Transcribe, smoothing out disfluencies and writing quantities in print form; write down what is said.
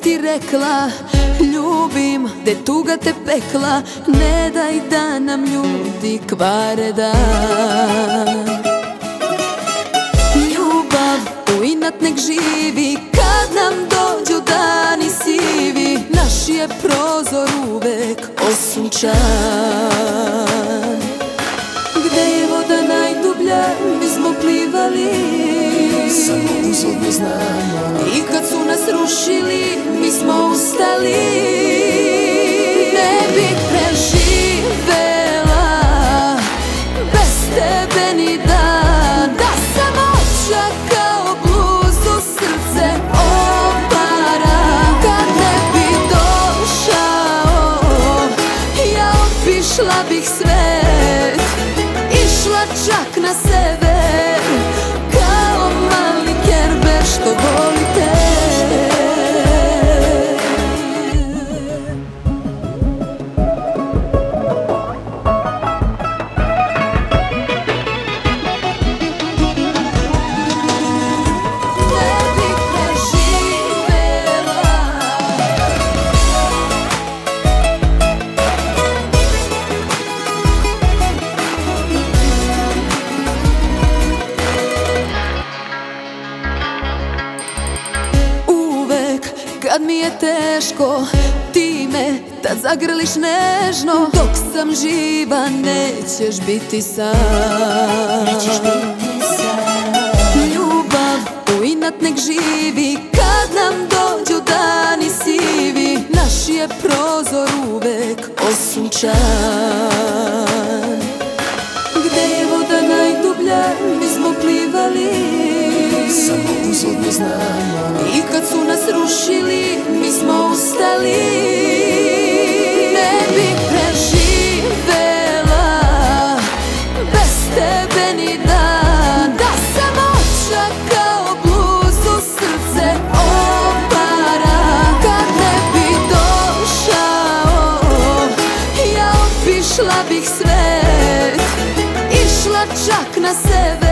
ti rekla ljubim, de tuga te pekla, ne daj da nam ljudi kvare dan. Ljubav u inat nek živi, kad nam dođu dani sivi, naš je prozor uvek osunčan. Gde je voda najdublja, mi smo plivali, samo uzvodno znamo. i kad su nas rušili, mi smo ustali. Ne bih preživela bez tebe ni dan, da sam oča kao bluzu, srce opara. Kad ne bi došao, ja obišla bih svet, išla čak na sever, kao mali Kerber što voli te. Kad mi je teško, ti me tad zagrliš nežno. Dok sam živa nećeš biti sam. Ljubav u inat nek živi, kad nam dođu dani sivi, naš je prozor uvek osunčan. Gde je voda najdublja, mi smo plivali, samo uzvodno znamo. i kad su nas rušili, mi smo ustali. Ne bih preživela bez tebe ni dan, da sam oča kao bluzu, srce opara. Kad ne bi došao, ja obišla bih svet, išla čak na sever,